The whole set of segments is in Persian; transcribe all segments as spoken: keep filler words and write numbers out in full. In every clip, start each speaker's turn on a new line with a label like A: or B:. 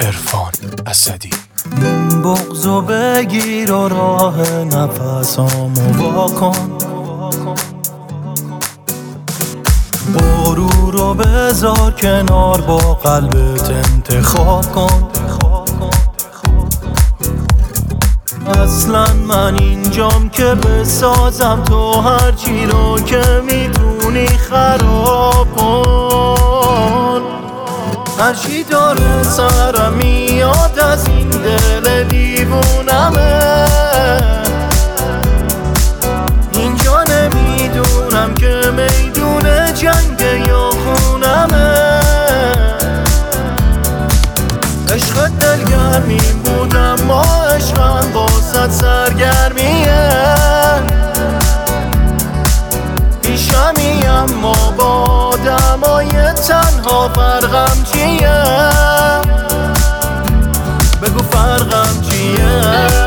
A: عرفان اسدی.
B: بغضو بگیر و راه نفسامو واکن، برو رو بذار کنار، با قلبت انتخاب کن. اصلا من اینجام که بسازم تو هرچی رو که میتونی خراب کن. هرچی داره سرم میاد از این دل دیوونمه، اینجا نمیدونم که میدون جنگ یا خونمه. عشق دلگرمیم بودم ما، عشقم باست سرگرمیه. پیشمی اما با آدمای تنها فرقم چیه؟ بگو فرقم چیه؟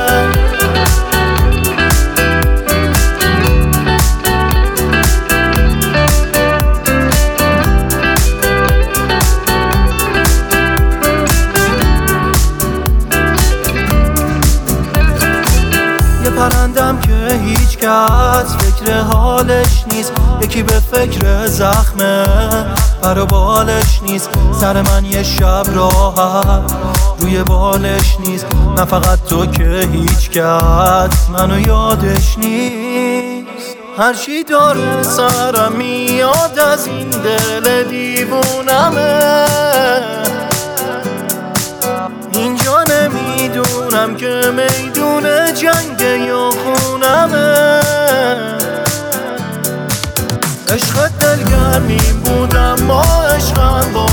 B: پرندم که هیچ کس فکر حالش نیست، یکی به فکر زخمه پر و بالش نیست. سر من یه شب راحت روی بالش نیست، نه فقط تو که هیچ کس منو یادش نیست. هرچی داره سرم میاد از این دل دیوونمه، اینجا نمیدونم که میدون جنگ یا خونمه. عشق دلگرمیم بودم ما، عشقم با